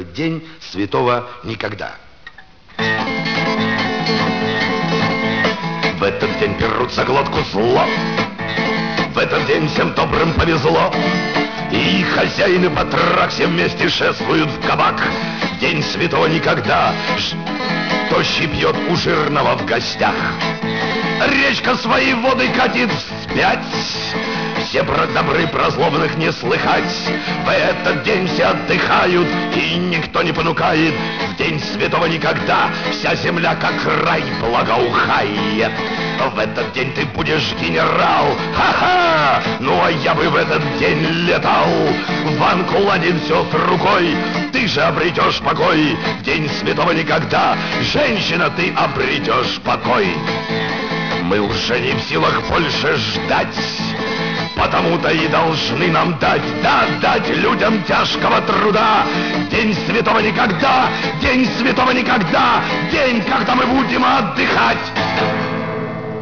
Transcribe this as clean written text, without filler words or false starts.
День святого никогда. В этот день берут за глотку зло, в этот день всем добрым повезло, и хозяин и батрак все вместе шествуют в кабак. В день святого никогда тощий пьет у жирного в гостях. Речка свои воды катит вспять, все про добры, про злобных не слыхать. В этот день все отдыхают, и никто не понукает. В день святого никогда вся земля как рай благоухает. В этот день ты будешь генерал, ха-ха! Ну а я бы в этот день летал в Анкуладе все с рукой. Ты же обретешь покой. В день святого никогда, женщина, ты обретешь покой. Мы уже не в силах больше ждать, потому-то и должны нам дать, да, дать людям тяжкого труда. День святого никогда, день святого никогда, день, когда мы будем отдыхать.